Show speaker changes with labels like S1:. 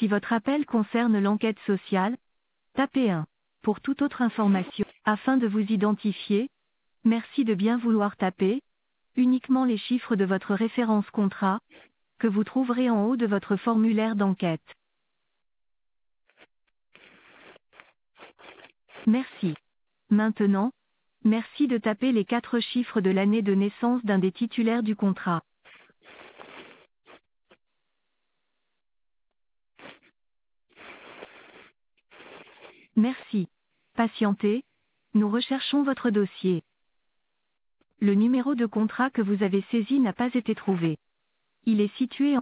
S1: Si votre appel concerne l'enquête sociale, tapez 1. Pour toute autre information, afin de vous identifier, merci de bien vouloir taper uniquement les chiffres de votre référence contrat, que vous trouverez en haut de votre formulaire d'enquête. Merci. Maintenant, merci de taper les 4 chiffres de l'année de naissance d'un des titulaires du contrat. Merci. Patientez, nous recherchons votre dossier. Le numéro de contrat que vous avez saisi n'a pas été trouvé. Il est situé en